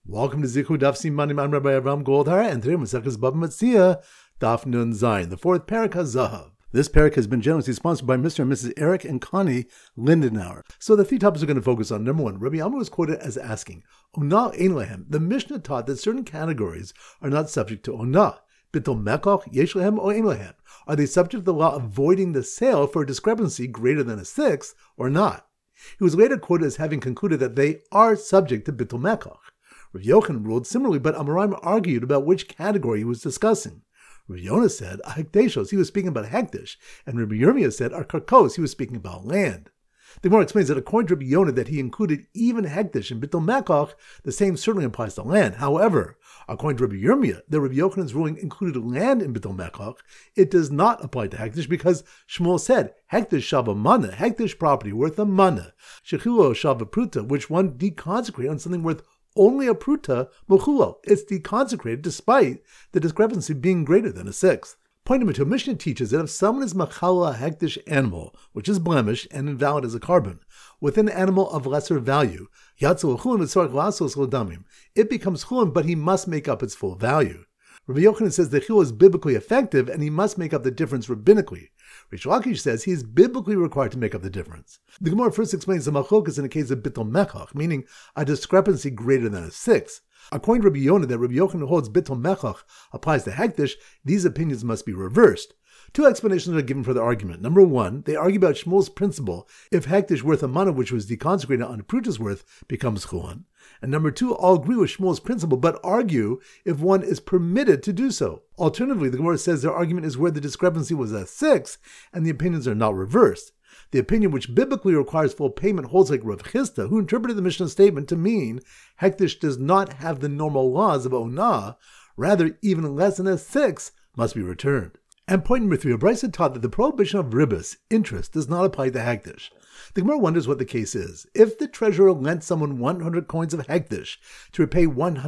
Welcome to Zichu Daf Simanim. I'm Rabbi Avram Goldhar, and today Masechus Bava Metzia, Daf Nun Zayin, the fourth parak HaZahav. This parak has been generously sponsored by Mr. and Mrs. Eric and Connie Lindenauer. So the three topics we're going to focus on. Number one, Rabbi Amma was quoted as asking, Ona ein lehem. The Mishnah taught that certain categories are not subject to Ona. Bittul mekoch, yesh lehem, or ein lehem. Are they subject to the law avoiding the sale for a discrepancy greater than a sixth, or not? He was later quoted as having concluded that they are subject to bittul mekoch. Rav Yochanan ruled similarly, but Amoraim argued about which category he was discussing. Rav Yonah said, Hekdeshos, he was speaking about Hekdesh, and Rabbi Yirmiyah said, Karkos, he was speaking about land. The Gemara explains that according to Rabbi Yonah that he included even Hekdesh in Bittul Mekoch, the same certainly applies to land. However, according to Rabbi Yirmiyah, that Rabbi Yochanan's ruling included land in Bittul Mekoch, it does not apply to Hekdesh because Shmuel said, Hekdesh shava mana, Hekdesh property worth a mana, Shechulo shava pruta, which one deconsecrated on something worth only a pruta mochulo. It's deconsecrated despite the discrepancy being greater than a sixth. Point number two, Mishnah teaches that if someone is machala a hekdesh animal, which is blemished and invalid as a carbon, with an animal of lesser value, yatzu chulin v'tzorach lasos l'damim, it becomes chulin, but he must make up its full value. Rabbi Yochanan says the chil is biblically effective and he must make up the difference rabbinically. Rish Lakish says he is biblically required to make up the difference. The Gemara first explains the machlokas in the case of bittul mekoch, meaning a discrepancy greater than a sixth. According to Rabbi Yonah that Rabbi Yochanan holds bittul mekoch applies to hekdesh, these opinions must be reversed. Two explanations are given for the argument. Number one, they argue about Shmuel's principle, if hekdesh worth a mana which was deconsecrated on a pruta's worth becomes chuan. And number two, all agree with Shmuel's principle, but argue if one is permitted to do so. Alternatively, the Gemara says their argument is where the discrepancy was a sixth, and the opinions are not reversed. The opinion which biblically requires full payment holds like Rav Chisda, who interpreted the Mishnah statement to mean hekdesh does not have the normal laws of Onah, rather even less than a sixth must be returned. And point number three, Abraisa taught that the prohibition of ribas, interest, does not apply to hekdesh. The Gemara wonders what the case is. If the treasurer lent someone 100 coins of hekdesh to repay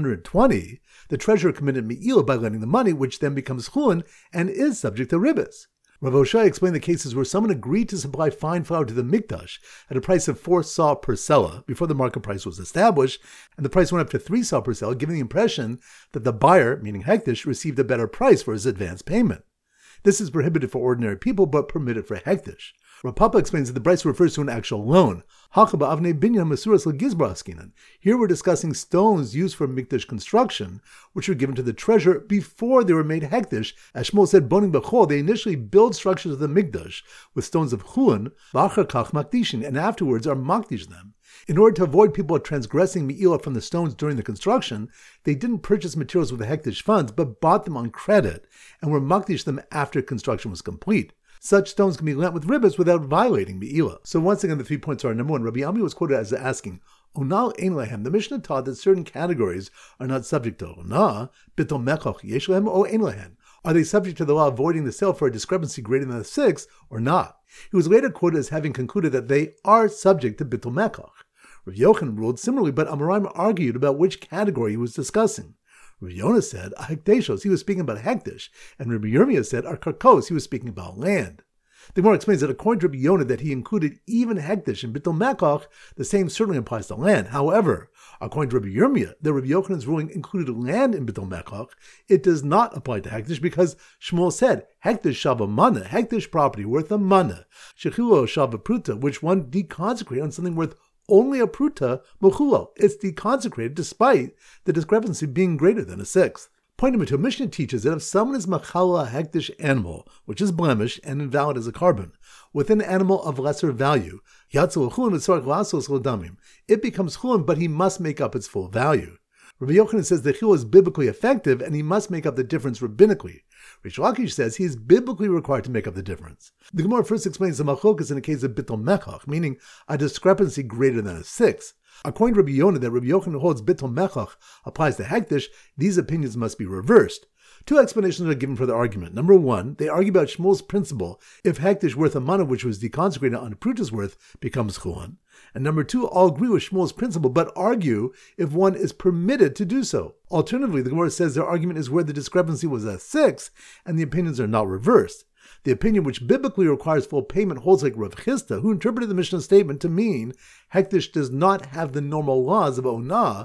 120, the treasurer committed me'ila by lending the money, which then becomes chulin and is subject to ribas. Rav Oshai explained the cases where someone agreed to supply fine flour to the mikdash at a price of 4 saw per sela before the market price was established, and the price went up to 3 saw per sela, giving the impression that the buyer, meaning hekdesh, received a better price for his advance payment. This is prohibited for ordinary people, but permitted for hekdesh. Rav Papa explains that the Bryce refers to an actual loan. Here we're discussing stones used for mikdash construction, which were given to the treasurer before they were made hekdesh. As Shmuel said, bonim b'chol, they initially build structures of the mikdash with stones of chulin, v'achar kach makdishin, and afterwards are makdish them. In order to avoid people transgressing me'ila from the stones during the construction, they didn't purchase materials with the hekdesh funds, but bought them on credit, and were makdish them after construction was complete. Such stones can be lent with ribas without violating me'ila. So once again, the 3 points are: number one, Rabbi Ami was quoted as asking, Onal ein lehem. The Mishnah taught that certain categories are not subject to Onah, bittul mekoch, yesh lehem, or ein lehem. Are they subject to the law avoiding the sale for a discrepancy greater than a sixth, or not? He was later quoted as having concluded that they are subject to bittul mekoch. Rav Yochanan ruled similarly, but Amoraim argued about which category he was discussing. Rav Yonah said, Hekdeshos, he was speaking about Hekdesh, and Rabbi Yirmiyah said, Karkos, he was speaking about land. The Gemara explains that according to Rabbi Yonah that he included even Hekdesh in Bittul Mekoch, the same certainly applies to land. However, according to Rabbi Yirmiyah, that Rabbi Yochanan's ruling included land in Bittul Mekoch, it does not apply to Hekdesh because Shmuel said, Hekdesh shava mana, Hekdesh property worth a mana, Shechulo shava pruta, which one deconsecrated on something worth only a pruta mochulo. It's deconsecrated despite the discrepancy being greater than a sixth. Point number two, Mishnah teaches that if someone is machala a hekdesh animal, which is blemished and invalid as a carbon, with an animal of lesser value, yatzu chulin v'tzorach lasos l'damim, it becomes chulin, but he must make up its full value. Rabbi Yochanan says the chil is biblically effective and he must make up the difference rabbinically. Rish Lakish says he is biblically required to make up the difference. The Gemara first explains the machlokas in the case of bittul mekoch, meaning a discrepancy greater than a sixth. According to Rabbi Yonah that Rabbi Yochanan holds bittul mekoch applies to hekdesh, these opinions must be reversed. Two explanations are given for the argument. Number one, they argue about Shmuel's principle, if hekdesh worth a mana which was deconsecrated on a pruta's worth becomes chuan. And number two, all agree with Shmuel's principle, but argue if one is permitted to do so. Alternatively, the Gemara says their argument is where the discrepancy was a sixth, and the opinions are not reversed. The opinion which biblically requires full payment holds like Rav Chisda, who interpreted the Mishnah statement to mean hekdesh does not have the normal laws of Onah,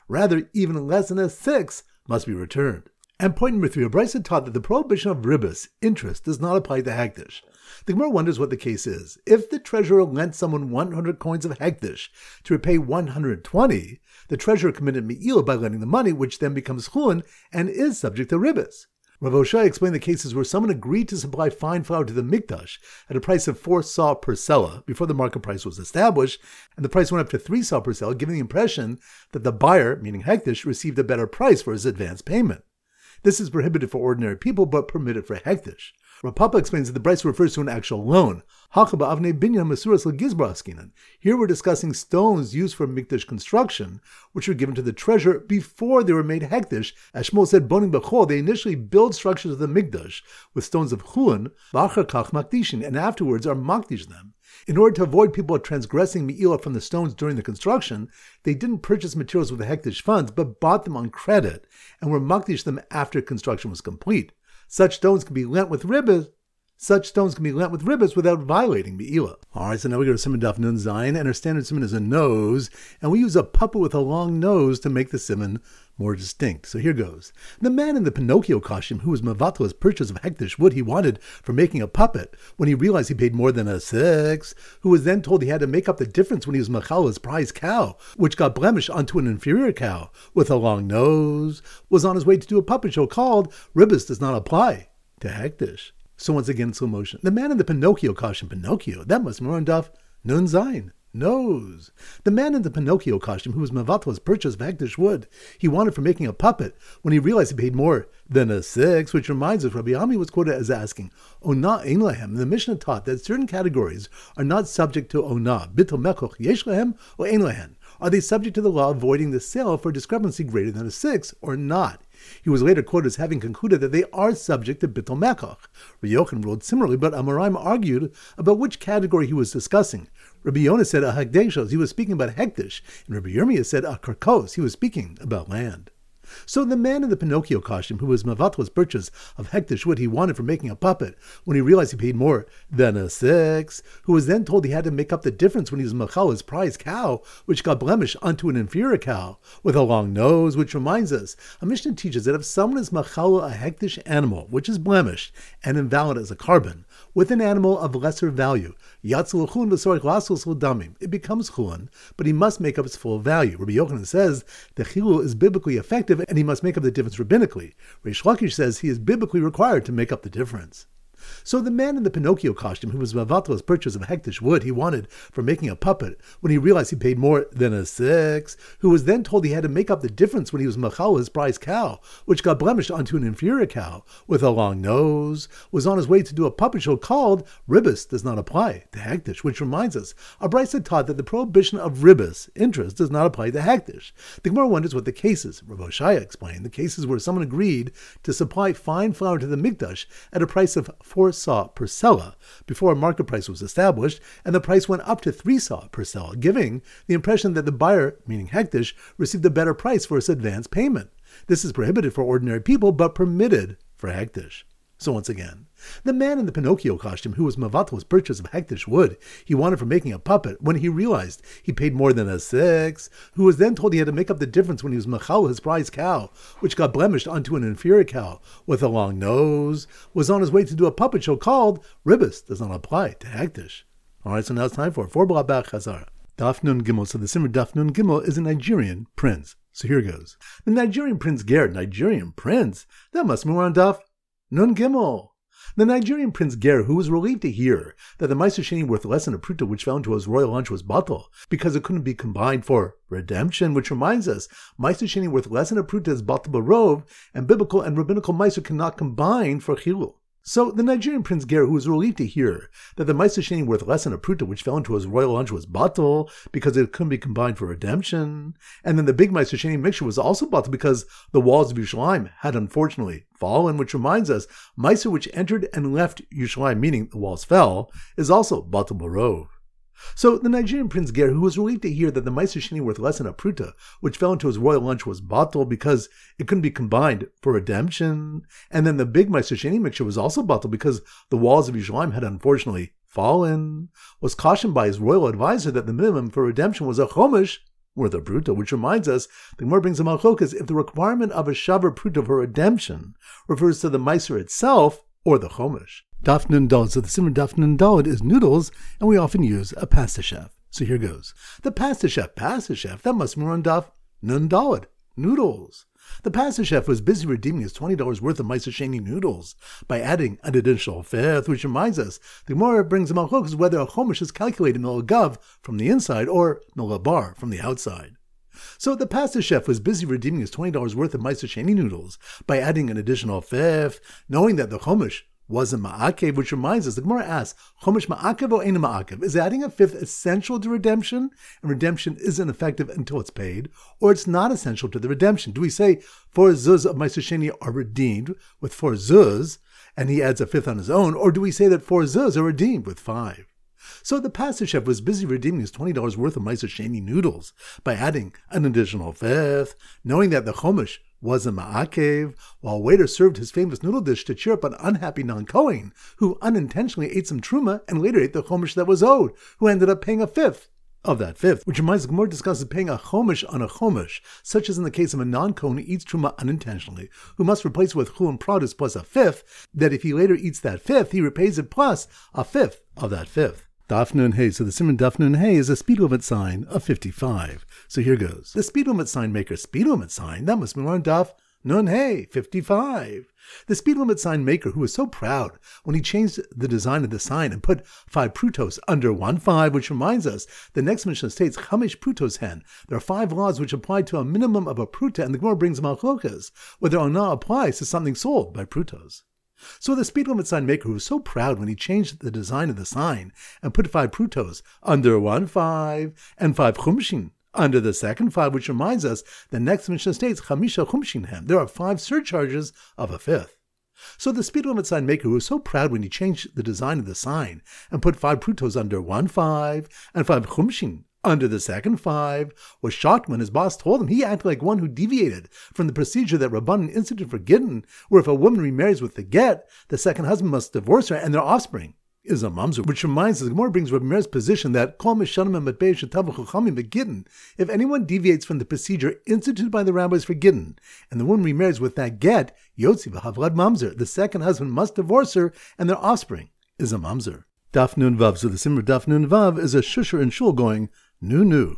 Rather, even less than a sixth must be returned. And point number 3, a brisa taught that the prohibition of ribas, interest, does not apply to hektish. The Gemara wonders what the case is. If the treasurer lent someone 100 coins of hektish to repay 120, the treasurer committed me'ila by lending the money, which then becomes chulin and is subject to ribas. Rav Oshai explained the cases where someone agreed to supply fine flour to the mikdash at a price of 4 saw per sela before the market price was established, and the price went up to 3 saw per sela, giving the impression that the buyer, meaning hektish, received a better price for his advance payment. This is prohibited for ordinary people, but permitted for hektish. Rav Papa explains that the brisa refers to an actual loan. Here we're discussing stones used for mikdash construction, which were given to the treasurer before they were made hektish. As Shmuel said, bonim b'chol, they initially build structures of the mikdash with stones of chulin, v'achar kach makdishin, and afterwards are makdish them. In order to avoid people transgressing me'ila from the stones during the construction, they didn't purchase materials with the hektish funds, but bought them on credit, and were makdish them after construction was complete. Such stones can be lent with ribas without violating me'ila. Alright, so now we go to Siman Daf Nun Zayin, and our standard siman is a nose, and we use a puppet with a long nose to make the siman more distinct. So here goes. The man in the Pinocchio costume who was mevatel his purchase of hektish wood he wanted for making a puppet when he realized he paid more than a sixth, who was then told he had to make up the difference when he was machal his prize cow, which got blemished onto an inferior cow with a long nose, was on his way to do a puppet show called Ribis Does Not Apply to Hektish. So once again, slow motion. The man in the Pinocchio costume, Pinocchio, that must be more on Daf Nun Zayin. Nose. The man in the Pinocchio costume who was mevatel his purchase of hektish wood he wanted for making a puppet when he realized he paid more than a sixth, which reminds us Rabbi Ami was quoted as asking, Ona ein lahem. The Mishnah taught that certain categories are not subject to Ona. Bitul mekoch yesh lahem or ein lahen. Are they subject to the law avoiding the sale for discrepancy greater than a sixth or not? He was later quoted as having concluded that they are subject to bitul mekoch. Rabbi Yochanan ruled similarly, but Amoraim argued about which category he was discussing. Rabbi Yonah said a hekdeshos, he was speaking about hektish, and Rabbi Yirmiyah said a karkos, he was speaking about land. So the man in the Pinocchio costume who was mevatel purchase of hektish wood he wanted for making a puppet when he realized he paid more than a sixth, who was then told he had to make up the difference when he was machal his prize cow, which got blemished onto an inferior cow with a long nose, which reminds us, a Mishnah teaches that if someone is machal a hektish animal, which is blemished and invalid as a carbon, with an animal of lesser value, it becomes chulun, but he must make up its full value. Rabbi Yochanan says the chilul is biblically effective and he must make up the difference rabbinically. Reish Lakish says he is biblically required to make up the difference. So the man in the Pinocchio costume who was mevatel his purchase of hektish wood he wanted for making a puppet when he realized he paid more than a sixth, who was then told he had to make up the difference when he was machal his prize cow, which got blemished onto an inferior cow with a long nose, was on his way to do a puppet show called Ribis Does Not Apply to hektish, which reminds us, a brisa taught that the prohibition of ribis, interest, does not apply to hektish. The Gemara wonders what the case is. Rav Oshaya explained the cases where someone agreed to supply fine flour to the mikdash at a price of 4 saw per sela before a market price was established, and the price went up to 3 saw per sela, giving the impression that the buyer, meaning hektish, received a better price for his advance payment. This is prohibited for ordinary people, but permitted for hektish. So once again, the man in the Pinocchio costume who was mevatel his purchase of hektish wood he wanted for making a puppet when he realized he paid more than a sixth, who was then told he had to make up the difference when he was machal his prize cow, which got blemished onto an inferior cow with a long nose, was on his way to do a puppet show called Ribis Does Not Apply to hektish. Alright, so now it's time for Blabach Chazara. Daf Nun Gimel. So the Simmer Daf Nun Gimel is a Nigerian prince. So here goes. The Nigerian prince Ger, Nigerian prince? That must be on Daf Nun Gimel. The Nigerian prince Ger, who was relieved to hear that the Meiser Sheni worth less than a pruta which fell into his royal lunch was batal, because it couldn't be combined for redemption, which reminds us, Meiser Sheni worth less than a pruta is batal barov, and biblical and rabbinical Meiser cannot combine for chilul. So the Nigerian prince Ger, who was relieved to hear that the Meiser Sheni worth less than a pruta which fell into his royal lunch was batal, because it couldn't be combined for redemption, and then the big Meiser Sheni mixture was also batal because the walls of Yerushalayim had unfortunately fallen, which reminds us, Meiser which entered and left Yerushalayim, meaning the walls fell, is also batal barov. So the Nigerian prince Ger, who was relieved to hear that the Meiser Sheni worth less than a pruta, which fell into his royal lunch, was batal because it couldn't be combined for redemption, and then the big Meiser Sheni mixture was also batal because the walls of Yerushalayim had unfortunately fallen, was cautioned by his royal advisor that the minimum for redemption was a chomish worth of pruta, which reminds us, the Gemara brings a malchokas if the requirement of a shavar pruta for redemption refers to the meiser itself or the chomish. Daf nun daled, so the simmer daf nun daled is noodles, and we often use a pasta chef. So here goes. The pasta chef, that must be on daf nun daled, noodles. The pasta chef was busy redeeming his $20 worth of Meiser Sheni noodles by adding an additional fifth, which reminds us, the Gemara brings a malchokas whether a chomish is calculated milagav from the inside or milabar from the outside. So the pasta chef was busy redeeming his $20 worth of Meiser Sheni noodles by adding an additional fifth, knowing that the chomish wasn't ma'akev, which reminds us, the Gemara asks, chomish ma'akev or ain't ma'akev? Is adding a fifth essential to redemption, and redemption isn't effective until it's paid, or it's not essential to the redemption? Do we say 4 zuz of Meiser Sheni are redeemed with 4 zuz, and he adds a fifth on his own, or do we say that 4 zuz are redeemed with 5? So the pasta chef was busy redeeming his $20 worth of Meiser Sheni noodles by adding an additional fifth, knowing that the chomish was a ma'akev, while a waiter served his famous noodle dish to cheer up an unhappy non-Kohen, who unintentionally ate some truma and later ate the chomish that was owed, who ended up paying a fifth of that fifth, which reminds us, the Gemara discusses paying a chomish on a chomish, such as in the case of a non-Kohen who eats truma unintentionally, who must replace it with chul and produce plus a fifth, that if he later eats that fifth, he repays it plus a fifth of that fifth. Daf nun hey. So the simon daf nun hey is a speed limit sign of 55. So here goes. The speed limit sign maker, speed limit sign, that must be on daf nun hey, 55. The speed limit sign maker who was so proud when he changed the design of the sign and put 5 prutos under 1.5, which reminds us, the next Mishnah states, chamish prutos hen. There are 5 laws which apply to a minimum of a pruta, and the Gemara brings malchokas, whether or not applies to something sold by prutos. So the speed limit sign maker who was so proud when he changed the design of the sign and put 5 prutos under 1.5 and 5 chumshin under the second 5, which reminds us the next Mishnah states chamisha chumshin hem. There are 5 surcharges of a fifth. So the speed limit sign maker who was so proud when he changed the design of the sign and put 5 prutos under 1.5 and 5 chumshin under the second 5 was shocked when his boss told him he acted like one who deviated from the procedure that Rabbanan instituted for Gittin, where if a woman remarries with the get, the second husband must divorce her and their offspring is a mamzer, which reminds us, the Gemara brings Rabbi Meir's position that kol mishanim and matbei shetavu chachamim begittin. If anyone deviates from the procedure instituted by the rabbis for Gittin, and the woman remarries with that get, yotzi v'havlad mamzer, the second husband must divorce her and their offspring is a mamzer. Daf nun vav. So the simmer daf nun vav is a shusher in shul going nu.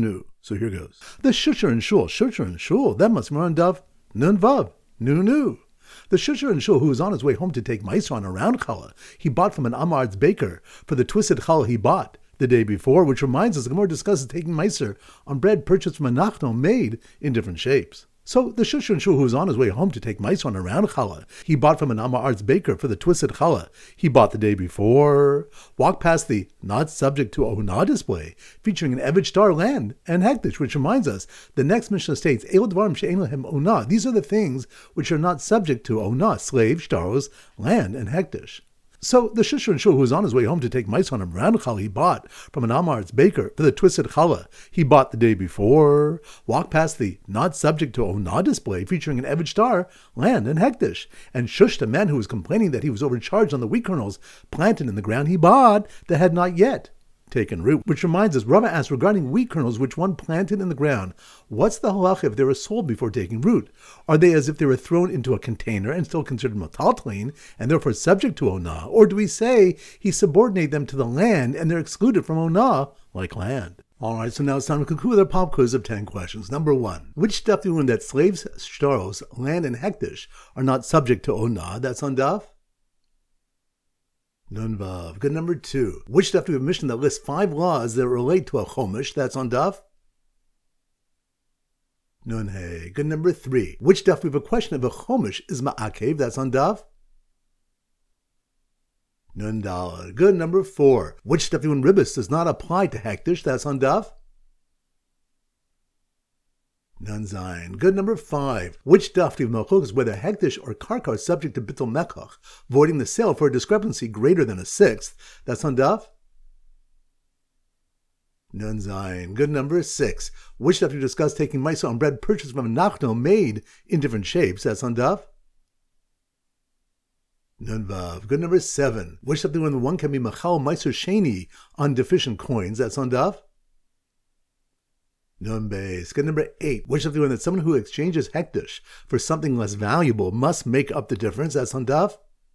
So here goes. The shusher in shul, that must be on daf nun vav, nu. The shusher in shul who was on his way home to take meiser on a round challah, he bought from an Amar's baker for the twisted challah he bought the day before, which reminds us, the Gemara discusses taking meiser on bread purchased from a nachno made in different shapes. So the shusher in shul who was on his way home to take meiser on a round challah, he bought from an Amar's baker for the twisted challah he bought the day before, walked past the not subject to Onah display, featuring an Eved Shtar land and hektish, which reminds us, the next Mishnah states, El dvarim she'ein lahem Onah. These are the things which are not subject to Onah, slave, shtaros, land, and hektish. So the shusher in shul who was on his way home to take meiser on a round challah he bought from an Amar's baker for the twisted challah he bought the day before, walked past the not subject to Onah display featuring an Eved Shtar, land, and hektish, and shushed a man who was complaining that he was overcharged on the wheat kernels planted in the ground he bought that had not yet taken root. Which reminds us, Rava asked regarding wheat kernels which one planted in the ground, what's the halacha if they were sold before taking root? Are they as if they were thrown into a container and still considered metaltalin and therefore subject to onah? Or do we say he subordinated them to the land and they're excluded from onah like land? Alright, so now it's time to conclude with our pop quiz of 10 questions. Number 1. Which stuff do we learn that slaves, shtaros, land, and hektish are not subject to onah? That's on daf nun vav. Good. Number 2. Which stuff do we have a mission that lists 5 laws that relate to a chomish? That's on daf nun hey. Good. Number 3. Which stuff do we have a question of a chomish is ma'akev? That's on daf nun daled. Good. Number 4. Which stuff do we in ribis does not apply to hektish? That's on daf nun zayin. Good. Number 5. Which daf do we have malchus whether hektish or karka are subject to bittul mekach, voiding the sale for a discrepancy greater than a sixth? That's on daf nun zayin. Good. Number 6. Which daf do we discuss taking meiser on bread purchased from a nachno made in different shapes? That's on daf nun vav. Good. Number 7. Which daf do we when one can be machal meiser sheni on deficient coins? That's on daf Nun base. Good number 8. Which of the one that someone who exchanges hektish for something less valuable must make up the difference? That's on Daf.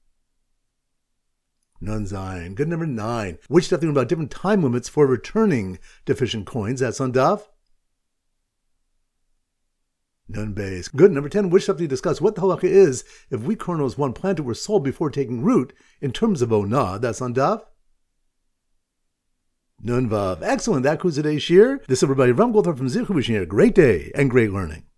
Nun zayin. Good number 9. Which stuff about different time limits for returning deficient coins? That's on Daf. Nun base. Good number 10. Which stuff discuss what the halakha is if wheat kernels one planted were sold before taking root in terms of onah? That's on Daf. Nun vav. Excellent. That concludes today's shir. This is everybody. Ram Goldhar from Zichu wishing you a great day and great learning.